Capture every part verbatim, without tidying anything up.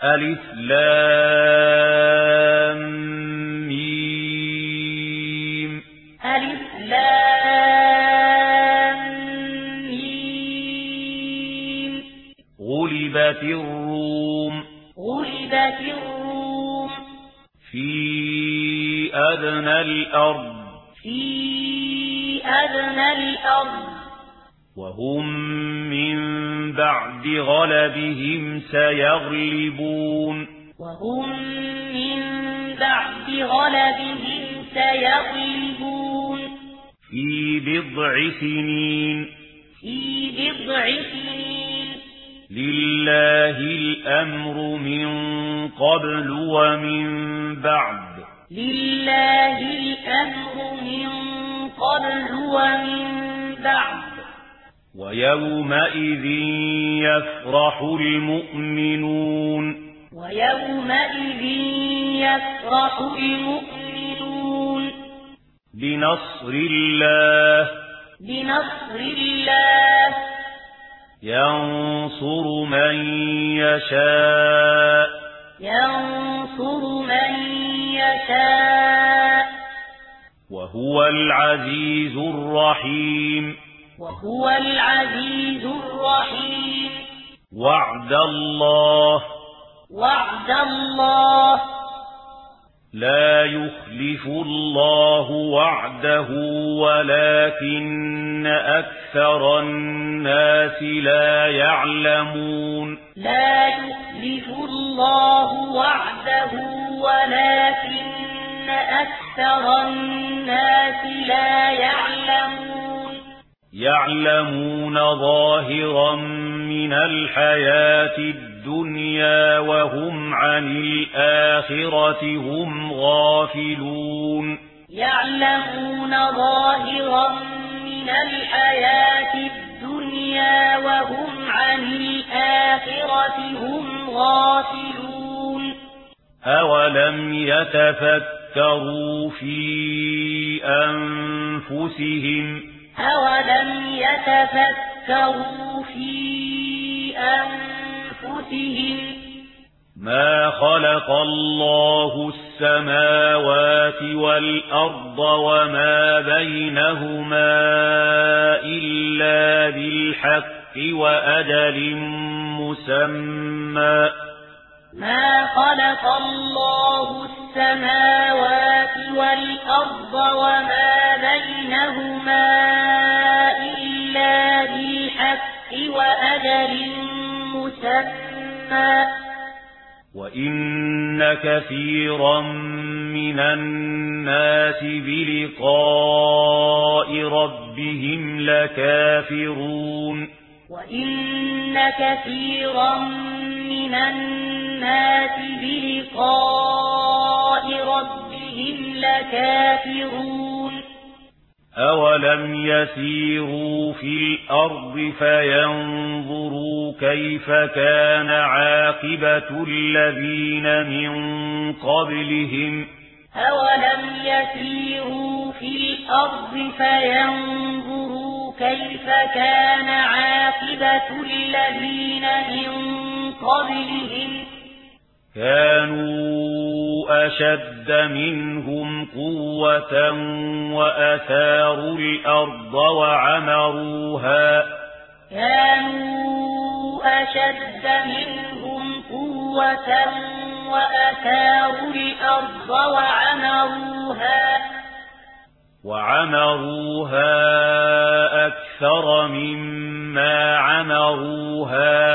ألف لام ميم ألف لام ميم غلبت الروم غلبت الروم في أدنى الأرض في أدنى الأرض وهم من بعد غلبهم سيغلبون وهم من بعد غلبهم سيغلبون في بضع سنين في بضع سنين لله الأمر من قبل ومن بعد لله الأمر من قبل ومن بعد ويومئذ يفرح المؤمنون ويومئذ يفرح المؤمنون بنصر الله بنصر الله ينصر من يشاء ينصر من يشاء وهو العزيز الرحيم وهو العزيز الرحيم وعد الله وعد الله لا يخلف الله وعده ولكن أكثر الناس لا يعلمون لا يخلف الله وعده ولكن أكثر الناس لا يعلمون يعلمون ظاهرا من الحياة الدنيا وهم عن الآخرة هم غافلون يعلمون ظاهرا من الحياة الدنيا وهم عن الآخرة هم غافلون أولم يتفكروا في أنفسهم أولم يتفكروا في أنفسهم ما خلق الله السماوات والأرض وما بينهما إلا بالحق وأجل مسمى ما خلق الله السماوات والأرض وما بينهما إلا بالحق وأجل مسمى وإن كثيرا من الناس بلقاء ربهم لكافرون وإن كثيرا من الناس بلقاء ربهم لكافرون أولم يسيروا في الأرض فينظروا كيف كان عاقبة الذين من قبلهم أولم يسيروا في الأرض فينظروا كيف كان عاقبة الذين من قبلهم كانوا أشد منهم قوة وأثاروا الأرض وعمروها كانوا أشد منهم قوة وأثاروا الأرض وعمروها وعمروها أكثر مما عمروها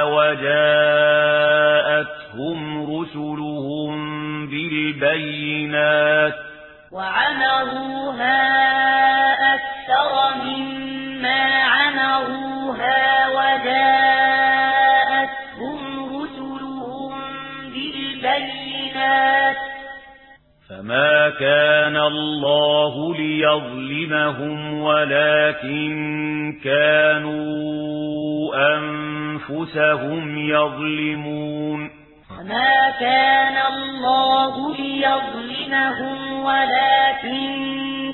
وجاءتهم رسلهم بالبينات وعمروها أكثر مما عمروها وجاءتهم رسلهم بالبينات فما كان الله ليظلمهم ولكن كانوا أنفسهم يظلمون وما كان الله ليظلمهم ولكن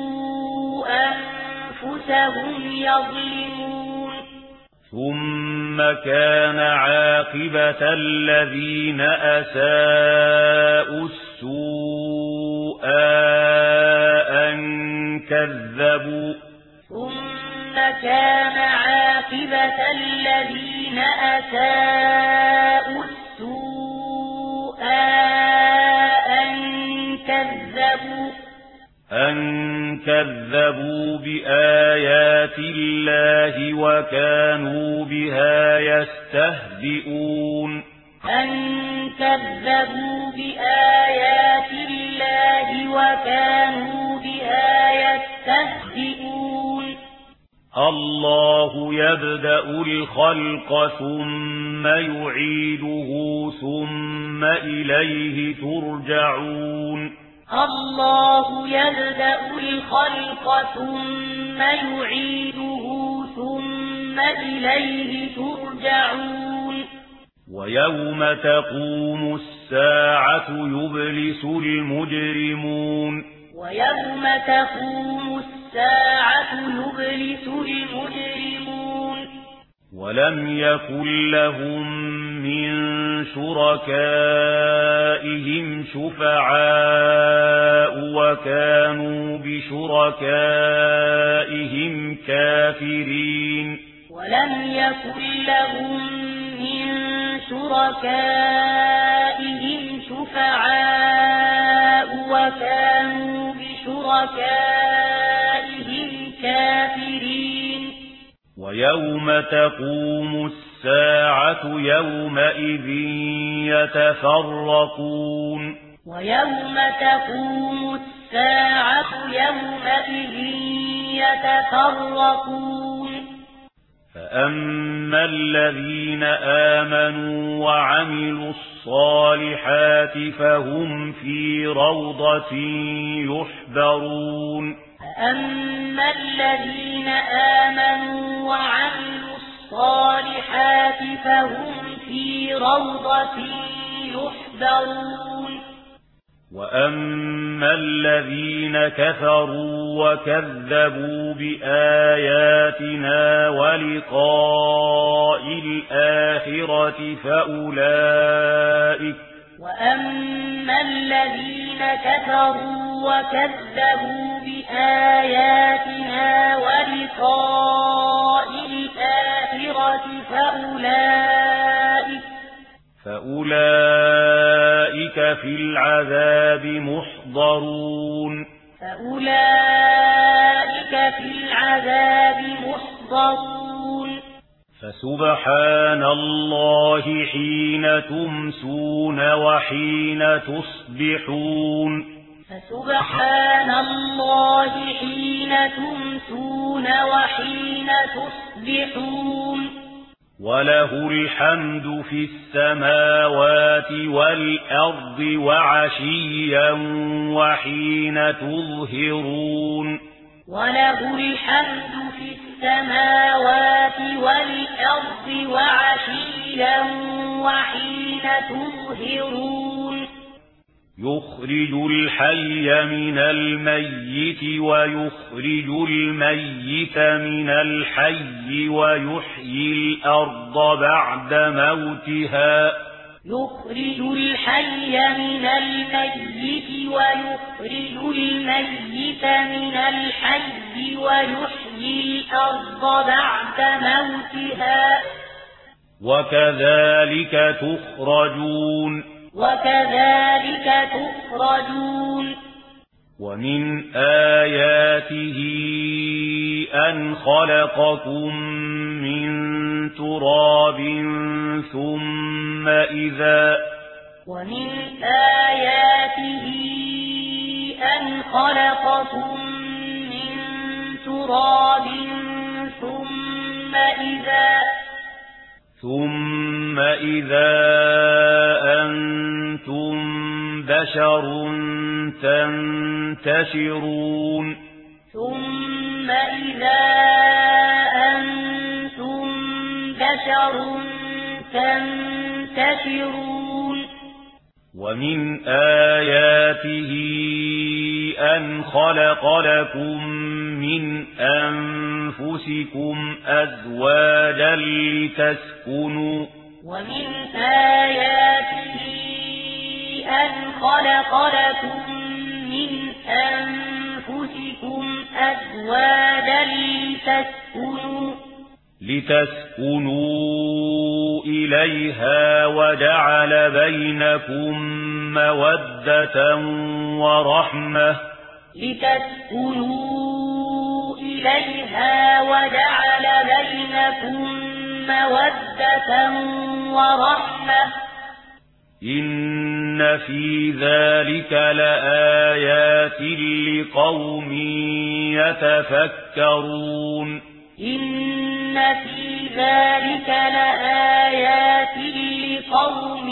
كانوا أنفسهم يظلمون ثم كان عاقبة الذين أساءوا السوء أن كذبوا ثم كان عاقبة الذين أساءوا السوء أن كذبوا أن كذبوا بآيات الله وكانوا بها يستهزئون أن كذبوا بآيات الله وكانوا بها يستهزئون الله يبدأ الخلق ثم يعيده ثم إليه ترجعون الله يبدأ الخلق ثم يعيده ثم إليه ترجعون ويوم تقوم الساعة يبلس المجرمون ويوم تقوم الساعة يبلس المجرمون ولم يكن لهم من شركائهم شفعاء وكانوا بشركائهم كافرين ولم يكن لهم من شركائهم شفعاء وكانوا بشركائهم كافرين ويوم تقوم الساعة يومئذ يتفرقون ويوم تقوم الساعة يومئذ يتفرقون فأما الذين آمنوا وعملوا الصالحات فهم في روضة يحبرون فأما الذين آمنوا وعملوا الصالحات فهم في روضة يحبرون وأما الذين كفروا وكذبوا بآياتنا ولقاء الآخرة فأولئك وأما الذين كفروا وكذبوا بآياتنا ولقاء الآخرة فأولئك فأولئك في العذاب محضرون فأولئك في العذاب محضرون فسبحان الله حين تمسون وحين تصبحون فسبحان الله حين تمسون وحين تصبحون وله الحمد في السماوات والأرض وعشيا وحين تظهرون وله الحمد في السماوات والأرض وعشيا وحين تظهرون يخرج الحي من الميت ويخرج الميت من الحي ويحيي الأرض بعد موتها يخرج الحي من الميت ويخرج الميت من الحي ويحيي الأرض بعد موتها وكذلك تخرجون وكذلك تخرجون ومن آياته أن خلقكم من تراب ثم إذا ومن آياته أن خلقكم من تراب ثم إذا ثم إذا أنتم بشر تنتشرون ثم إذا أنتم بشر تنتشرون ومن آياته أن خلق لكم من أنفسكم أزواجا لتسكنوا ومن آياته أن خلق لكم من أنفسكم أزواجا لتسكنوا لتسكنوا إليها وجعل بينكم مودة ورحمة لتسكنوا إليها وجعل بينكم مودة ورحمة إن في ذلك لآيات لقوم يتفكرون إن في ذلك لآيات لقوم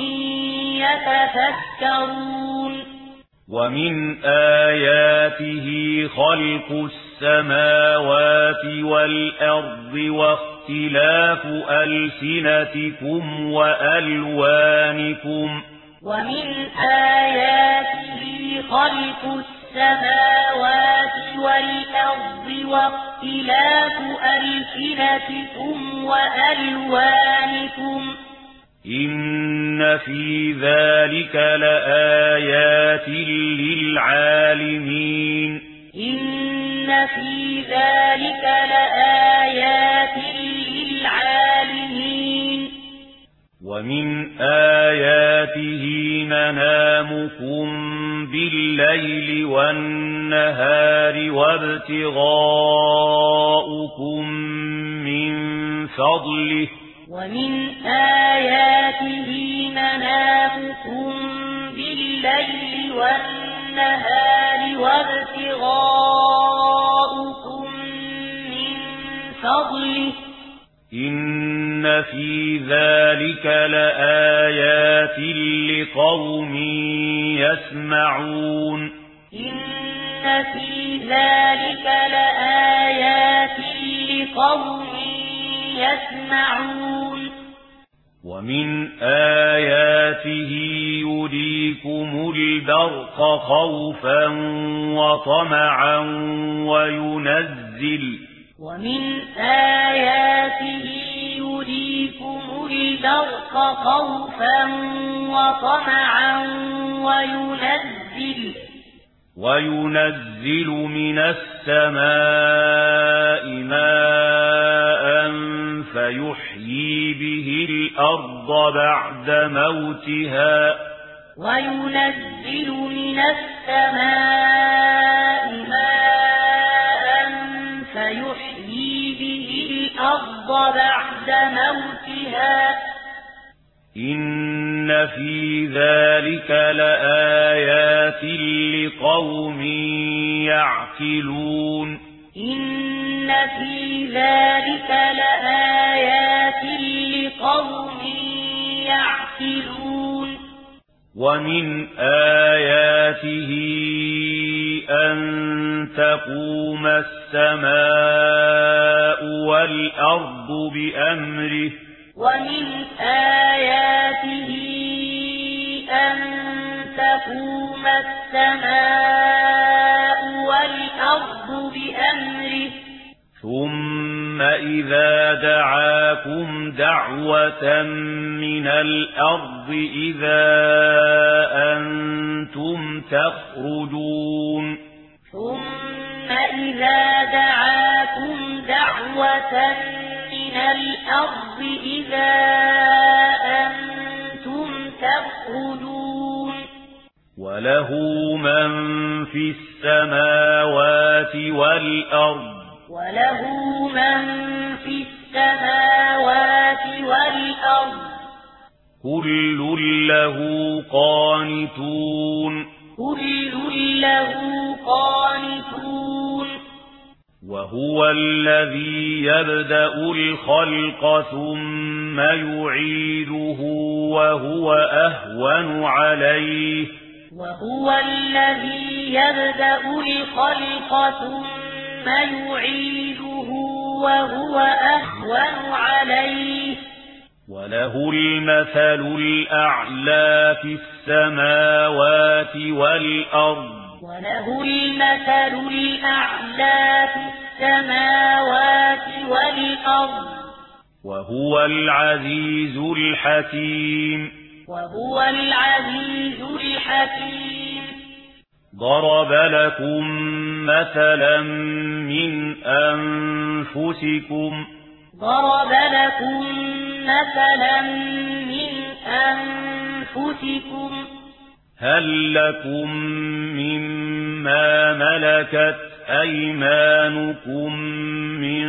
يتفكرون ومن آياته خلق السماوات والأرض واختلاف ألسنتكم وألوانكم ومن آياته خلق السماوات والأرض واختلاف ألسنتكم وألوانكم إن في ذلك لآيات للعالمين إن في ذلك لآيات للعالمين ومن آياته منامكم بالليل والنهار وابتغاؤكم من فضله ومن آياته منامكم بالليل والنهار وابتغاؤكم من فضله إن في ذلك لآيات لقوم يسمعون إن في ذلك لآيات لقوم يسمعون ومن آياته يريكم البرق خوفا وطمعا وينزل ومن آياته يريكم البرق خوفا وطمعا وينزل وينزل من السماء ماء فيحيي به الأرض بعد موتها وينزل من السماء ماء فيحيي به الأرض بعد موتها إن في ذلك لآيات لقوم يعقلون إن في ذلك لآيات لقوم يعقلون ومن آياته أن تقوم السماء والأرض بأمره ومن آياته أن تقوم السماء والأرض بأمره ثم إذا دعاكم دعوة من الأرض إذا أنتم تخرجون ثم إذا دعاكم دعوة من الأرض إذا أنتم تخرجون وله من في السماوات والأرض وله من في السماوات والأرض كل له قانتون كل له قانتون وهو الذي يبدأ الخلق ثم يعيده وهو أهون عليه وهو الذي يبدأ الخلق ثم يعيده وهو أهون عليه وله المثل الأعلى في السماوات والأرض وله المثل الأعلى في السماوات والأرض وهو العزيز الحكيم وهو العزيز الحكيم ضرب لكم مثلا من أنفسكم ضرب لكم مثلا من أنفسكم هل لكم مما ملكت أيمانكم من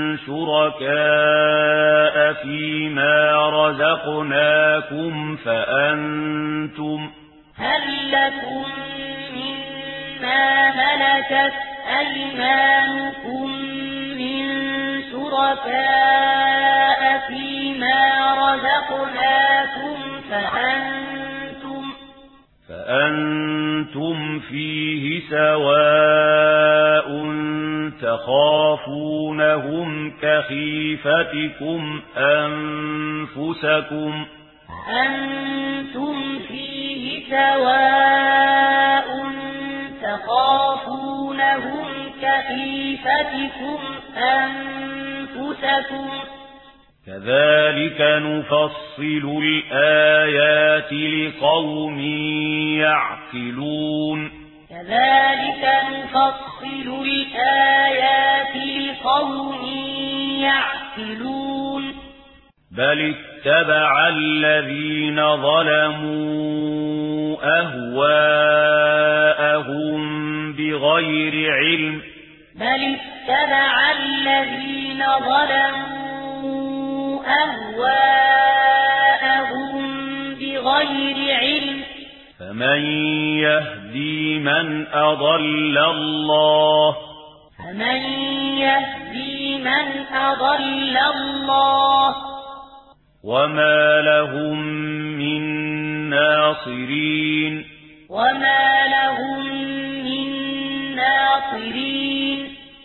شركاء فيما رزقناكم فأنتم هل لكم مما ملكت أيمانكم من شركاء فيما رزقناكم فأنتم فأنتم فيه سواء تخافونهم كخيفتكم أنفسكم أنتم فيه سواء تخافونهم كخيفتكم أنفسكم كذلك نفصل الآيات لقوم يعقلون كذلك نفصل الآيات لقوم يعقلون بل اتبع الذين ظلموا أهواءهم بغير علم بل اتبع الذين ظلموا أهواءهم بغير علم فمن يهدي من أضل الله فمن يهدي من أضل الله وما لهم من ناصرين وما لهم من ناصرين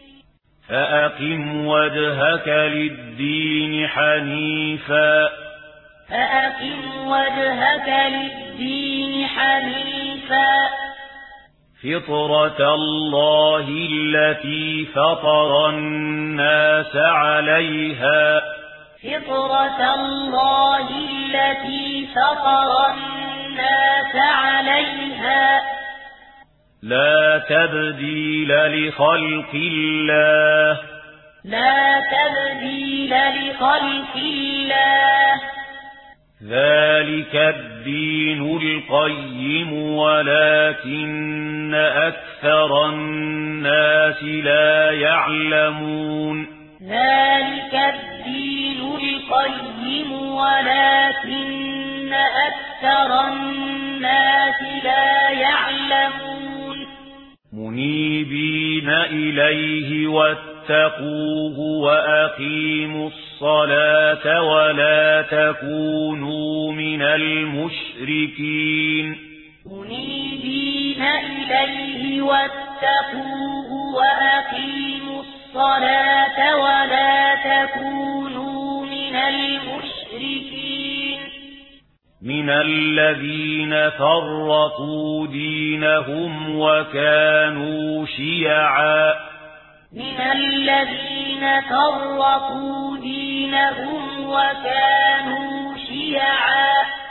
فأقم وجهك للدين حنيفا فأقم وجهك للدين حنيفا فطرة الله التي فطر الناس عليها فطرة الله التي فطر الناس عليها لا تبديل لخلق الله لا تبديل لخلق الله ذلك الدين القيم ولكن أكثر الناس لا يعلمون ذلك الدين القيم ولكن أكثر الناس لا يعلمون منيبين إليه واتقوه وأقيموا الصلاة ولا تكونوا من المشركين منيبين إليه واتقوه وأقيموا الصلاة ولا تكونوا من المشركين من الذين فرقوا دينهم وكانوا شيعا من الذين فرقوا دينهم وكانوا شيعا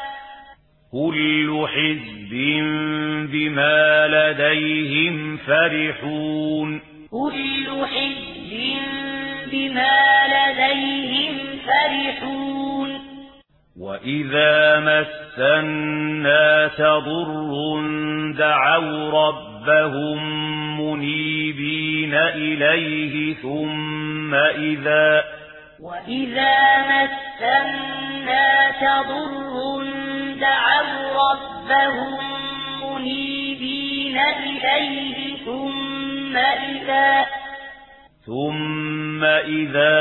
كل حزب بما لديهم فرحون كل حزب بما لديهم فرحون وإذا مس الناس ضر دعوا ربهم منيبين إليه ثم إذا وإذا مس الناس ضر دعوا ربهم منيبين إليه ثم إذا ثم إذا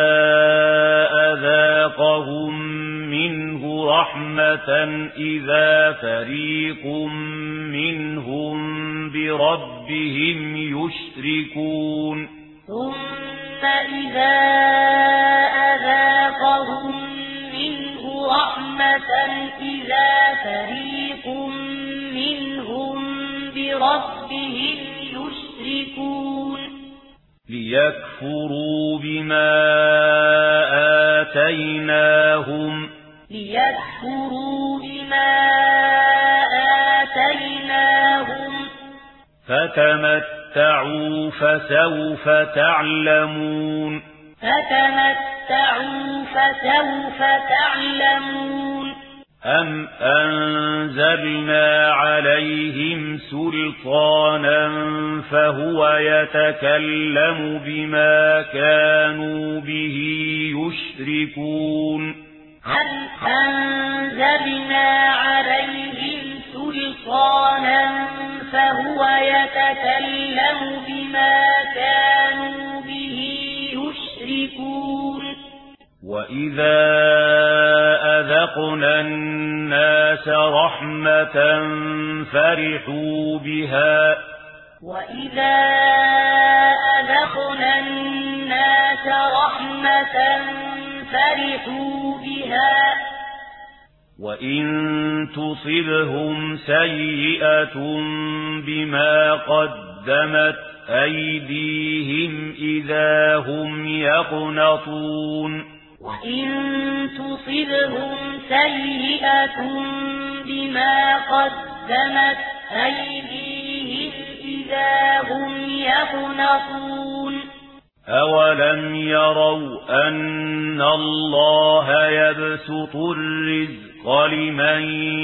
أذاقهم منه رحمة إذا فريق منهم بربهم يشركون ثم إذا أذاقهم منه رحمة إذا فريق منهم بربهم يشركون ليكفروا بما آتيناهم ليكفروا بما آتيناهم فتمتعوا فسوف تعلمون فتمتعوا فسوف تعلمون أم أنزلنا عليهم سلطانا فهو يتكلم بما كانوا به يشركون أم أنزلنا عليهم سلطانا فهو يتكلم بما كانوا به يشركون وإذا أذقنا الناس رحمة فرحوا بها وإذا أذقنا الناس رحمة فرحوا بها وإن تصبهم سيئة بما قدمت أيديهم إذا هم يقنطون وإن تصبهم سيئة بما قدمت أيديهم إذا هم يقنطون أولم يروا أن الله يبسط الرزق لمن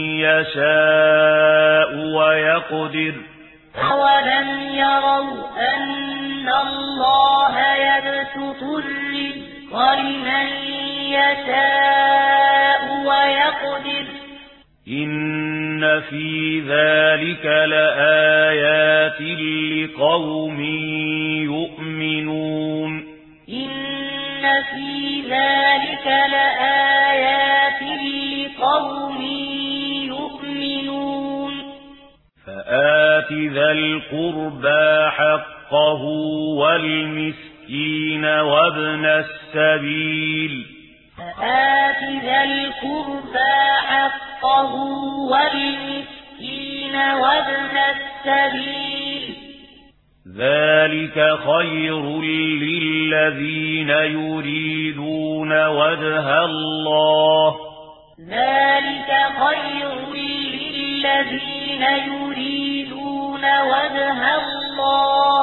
يشاء ويقدر أولم يروا أن الله يبسط الرزق لمن يشاء ويقدر إن في ذلك لآيات لقوم يؤمنون إن في ذلك لآيات لقوم يؤمنون فآت ذا القربى حقه والمسكين وابن السبيل فآت ذا القربى حقه والمسكين وابن السبيل ذلك خير للذين يريدون وجه الله ذلك خير للذين يريدون وجه الله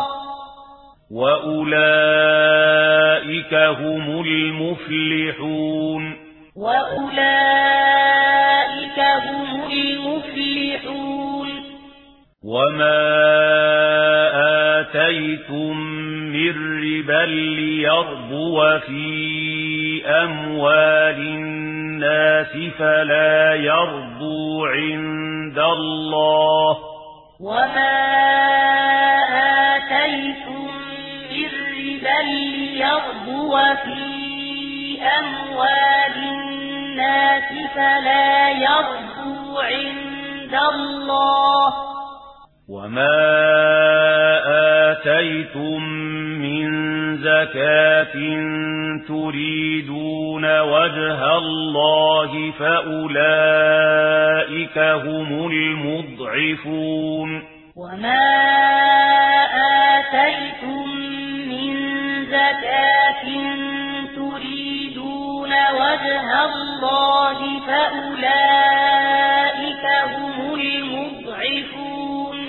وأولئك هم المفلحون وأولئك هم المفلحون وما آتيتم من ربا ليربو في أموال الناس فلا يربو عند الله وما آتيتم من ربا ليربو في أموال الناس فلا يربو عند الله وما آتيتم من زكاة تريدون وجه الله فأولئك هم المضعفون وما آتيتم من زكاة تريدون وجه الله فأولئك هم المضعفون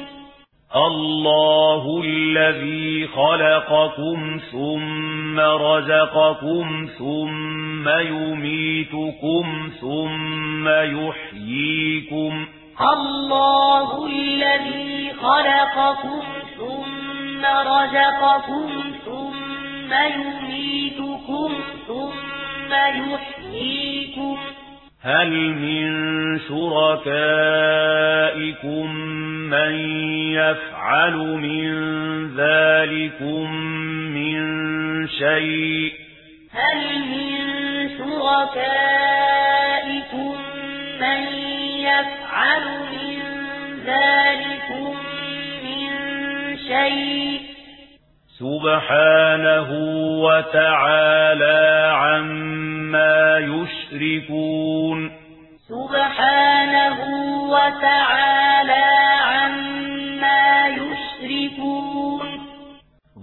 الله الذي خلقكم ثم رزقكم ثم يميتكم ثم يحييكم الله الذي خلقكم ثم رزقكم ثم يميتكم ثم يحييكم هل من شركائكم من يفعل من ذلكم من شيء هل من شركائكم من يفعل من ذلكم من شيء سبحانه وتعالى عما يشركون سبحانه وتعالى عما يشركون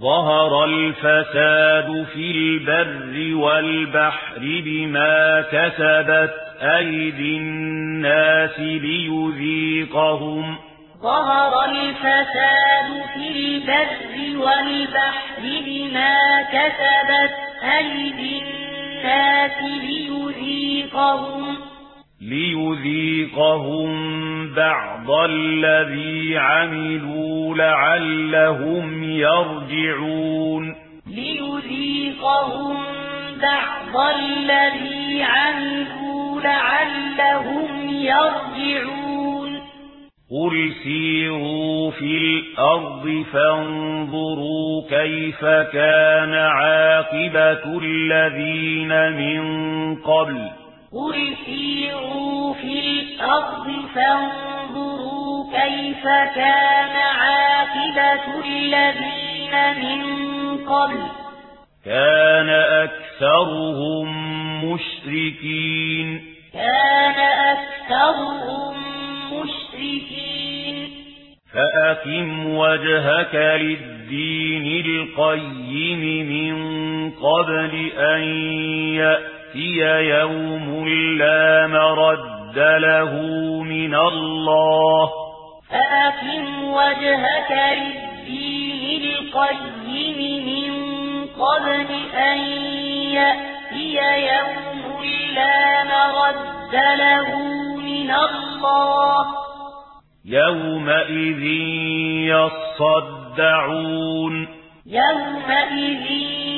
ظهر الفساد في البر والبحر بما كسبت أيدي الناس ليذيقهم ظهر الفساد في البر والبحر بما كسبت أيدي الناس ليذيقهم ليذيقهم بعض الذي عملوا لعلهم يرجعون ليذيقهم بعض الذي عملوا لعلهم يرجعون قل سيروا في الأرض فانظروا كيف كان عاقبة الذين من قبل قل سيروا في الأرض فانظروا كيف كان عاقبة الذين من قبل كان أكثرهم مشركين كان أكثرهم مشركين فأقم وجهك للدين القيم من قبل أن يأتي يوم لا مرد له من الله فأقم وجهك للدين القيم من قبل أن يأتي يوم لا مرد له من الله يومئذ يصدعون يومئذ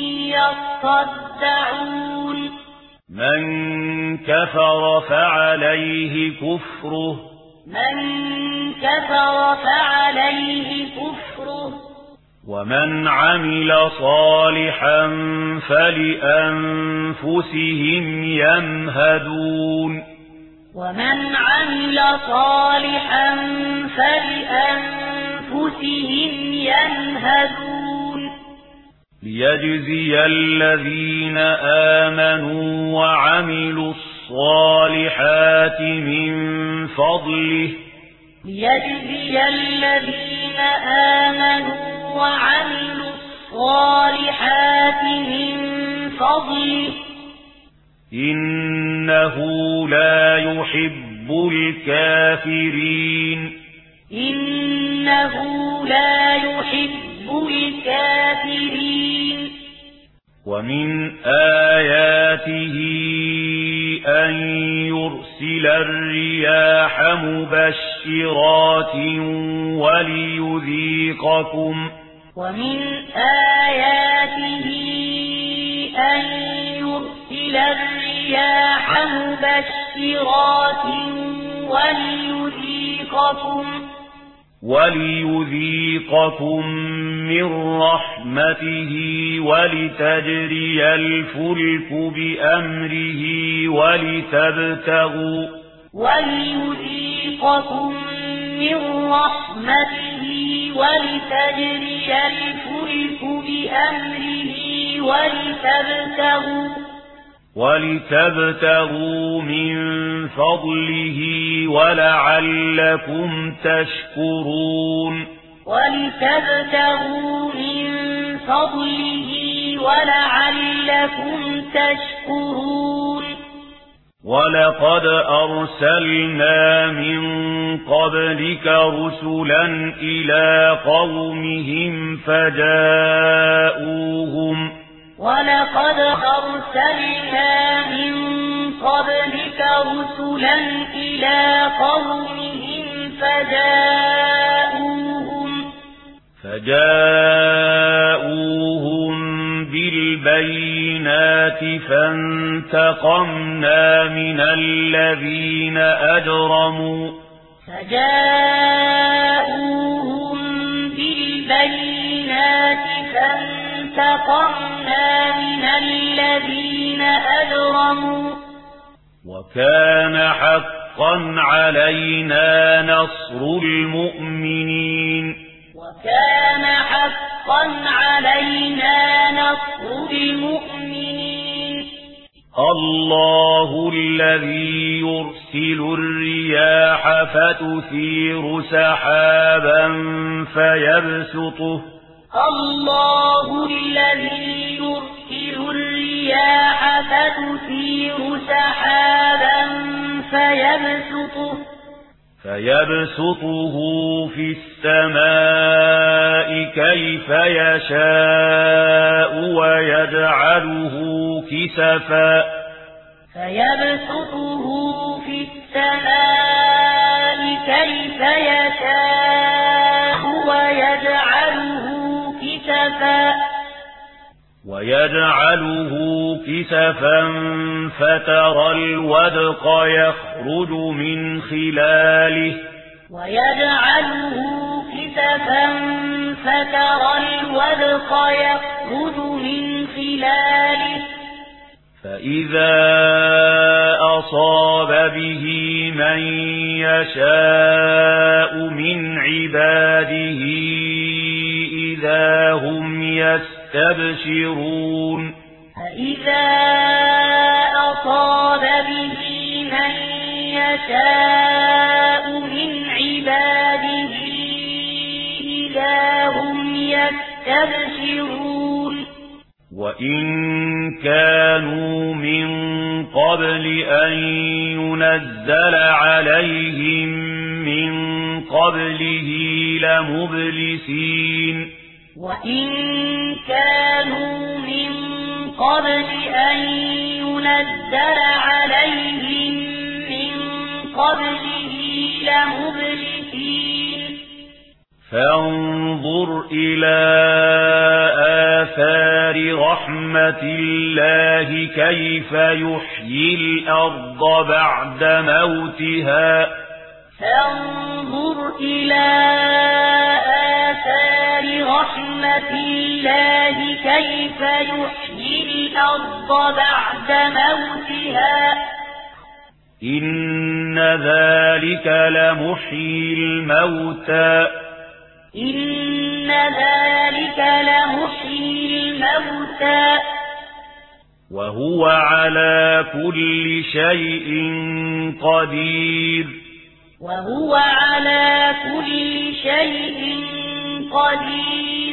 يصدعون من كفر فعليه كفره من كفر فعليه كفره ومن عمل صالحا فلأنفسهم يمهدون ومن عمل صالحا فلأنفسهم يمهدون ليجزي الذين آمنوا وعملوا الصالحات من فضله ليجزي الذين آمنوا وعملوا الصالحات من فضله إنه لا يحب الكافرين إنه لا يحب الكافرين ومن آياته أن يرسل الرياح مبشرات وليذيقكم ومن آياته أن يرسل الرياح مبشرات وليذيقكم وليذيقكم من رحمته ولتجري الفلك بأمره ولتبتغوا وليذيقكم من رحمته ولتجري الفلك بأمره ولتبتغوا ولتبتغوا من فضله ولعلكم تشكرون ولتبتغوا من فضله ولعلكم تشكرون ولقد أرسلنا من قبلك رسلا إلى قومهم فجاءوهم ولقد أرسلنا من قبلك رسلا إلى قومهم فجاءوهم فجاءوهم بالبينات فانتقمنا من الذين أجرموا فجاءوهم بالبينات فانتقمنا من الذين أجرموا وكان حقا علينا نصر المؤمنين وكان حقا علينا نصر المؤمنين الله الذي يرسل الرياح فتثير سحابا فيبسطه الله الذي يرسل الرياح فتثير سحابا فيبسطه فيبسطه في السماء كيف يشاء ويجعله كسفا فيبسطه في السماء كيف يشاء ويجعله كسفا ويجعله كسفا فترى الودق يخرج من خلاله ويجعله كسفا فترى الودق يخرج من خلاله فإذا أصاب به من يشاء من عباده إذا هم يستبشرون فإذا أصاب به من يشاء من عباده إذا هم يستبشرون وإن كانوا من قبل أن ينزل عليهم من قبله لمبلسين وإن كانوا من قبل أن ينزل عليهم من قبله لمبلسين فانظر إلى آثار رحمة الله كيف يحيي الأرض بعد موتها فانظر إلى آثار رحمة الله كيف يحيي الأرض بعد موتها إن ذلك لمحيي الموتى إن ذلك لمحيي الموتى وهو على كل شيء قدير وهو على كل شيء قدير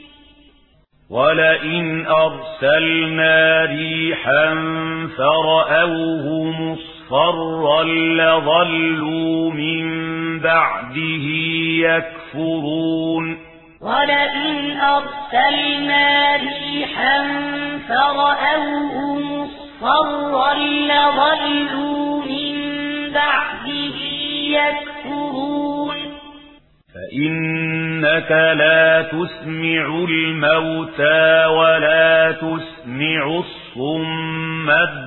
ولئن أرسلنا ريحا فرأوه مصفرا لظلوا من بعده يكفرون ولئن أرسلنا ريحا فرأوه مصفرا لظلوا من بعده يكفرون فإنك لا تسمع الموتى ولا تسمع الصم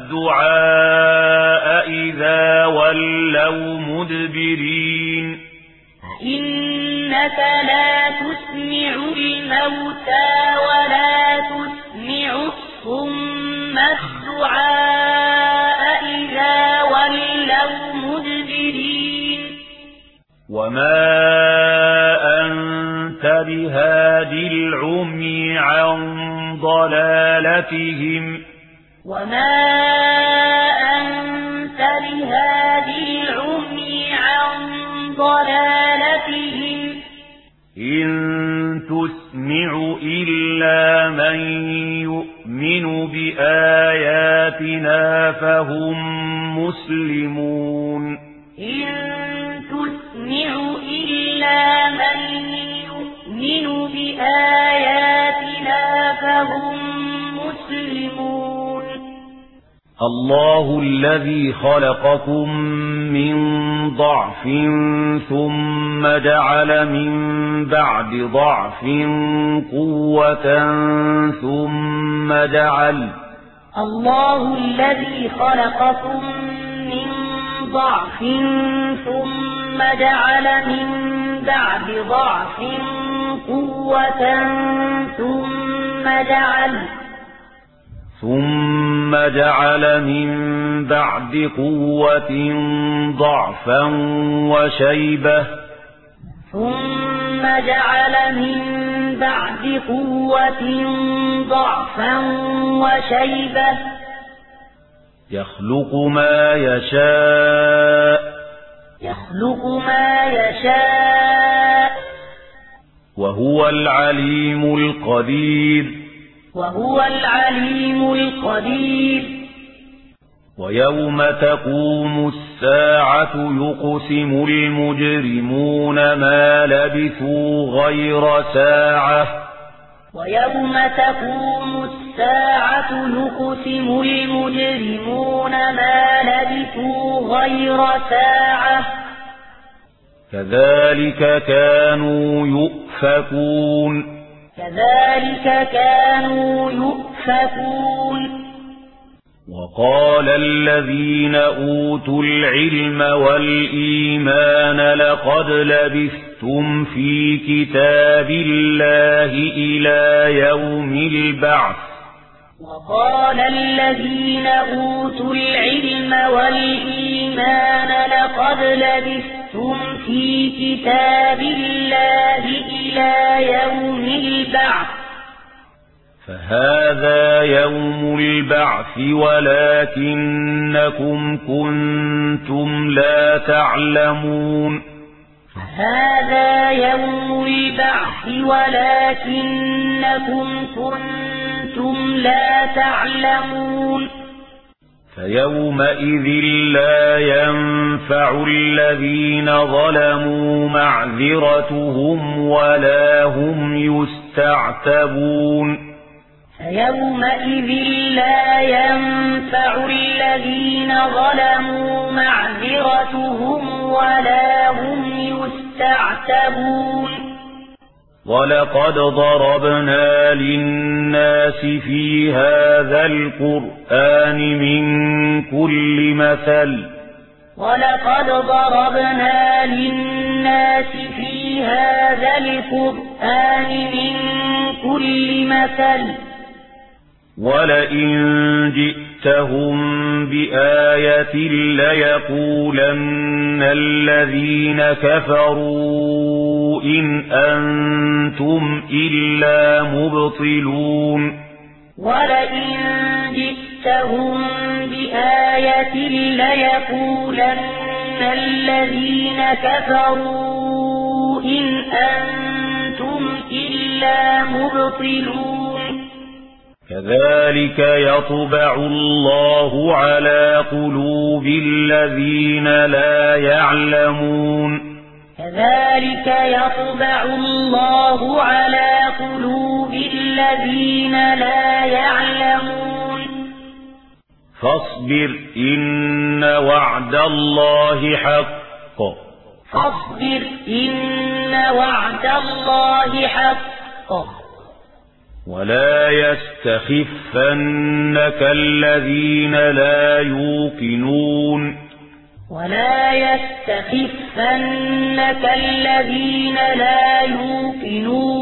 الدعاء إذا ولوا مدبرين فإنك لا تسمع الموتى ولا تسمع الصم الدعاء إذا ولوا مدبرين وما أنت بهادي العمي عن ضلالتهم وما أنت بهادي العمي عن ضلالتهم إن تسمع إلا من يؤمن بآياتنا فهم مسلمون إن تسمع إلا من يؤمن بآياتنا فهم مسلمون الله الذي خلقكم من ضعف ثم جعل من بعد ضعف قوة ثم جعل الله الذي خلقكم من ضعف ثم جعل من بعد ضعف قوة ثم جعل ثم جعل من بعد قوة ضعفا وشيبة ثم جعل من بعد قوة ضعفا وشيبة يخلق ما يشاء يخلق ما يشاء وهو العليم القدير وهو العليم القدير ويوم تقوم الساعة يقسم المجرمون ما لبثوا غير ساعة ويوم تقوم الساعة يقسم المجرمون ما لبثوا غير ساعة كذلك كانوا يؤفكون كذلك كانوا يؤفكون وقال الذين أوتوا العلم والإيمان لقد لبثتم في كتاب الله إلى يوم البعث وقال الذين أوتوا العلم والإيمان لقد لبثتم في كتاب الله إلى يوم البعث فهذا يوم البعث ولكنكم كنتم لا تعلمون هذا يوم البعث ولكنكم كنتم لا تعلمون فيومئذ لا ينفع الذين ظلموا معذرتهم ولا هم يستعتبون فيومئذ لا ينفع الذين ظلموا معذرتهم ولا هم يستعتبون ولقد ضربنا للناس في هذا القرآن من كل مثل ولقد ضربنا للناس في هذا القرآن من كل مثل ولئن جئتهم بآية ليقولن الذين كفروا إن أنتم إلا مبطلون ولئن جئتهم بآية ليقولن الذين كفروا إن أنتم إلا مبطلون كذلك يطبع الله على قلوب الذين لا يعلمون كذلك يطبع الله على قلوب الذين لا يعلمون فاصبر إن وعد الله حق فاصبر إن وعد الله حق ولا يستخفنك الذين لا يوقنون ولا يستخفنك الذين لا يوقنون